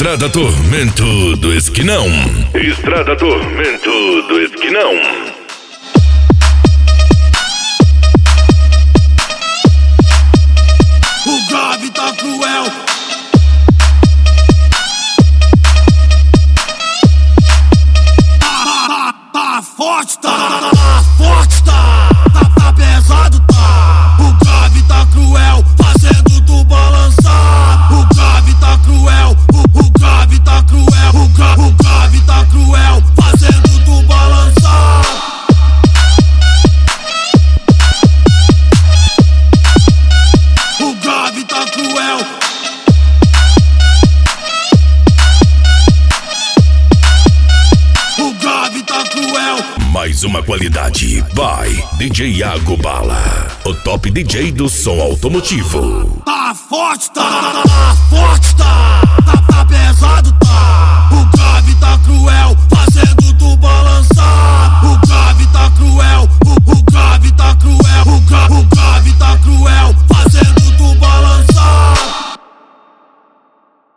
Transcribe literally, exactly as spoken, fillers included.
Estrada Tormento do Esquinão. Estrada Tormento do Esquinão. O grave tá cruel. Tá, tá, tá forte, tá, tá, tá forte, tá, tá, tá pesado, tá. O grave tá cruel, fazendo tu balançar. O grave tá cruel, o, o grave tá cruel, o, gra, o grave tá cruel, fazendo tu balançar. O grave tá cruel. O grave tá cruel. Mais uma qualidade by D J Iago Bala, o top D J do som automotivo. Tá forte, tá, tá, tá forte, tá, tá, tá pesado,